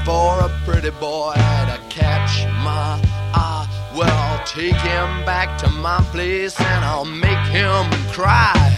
for a pretty boy to catch my eye. Well, I'll take him back to my place and I'll make him cry.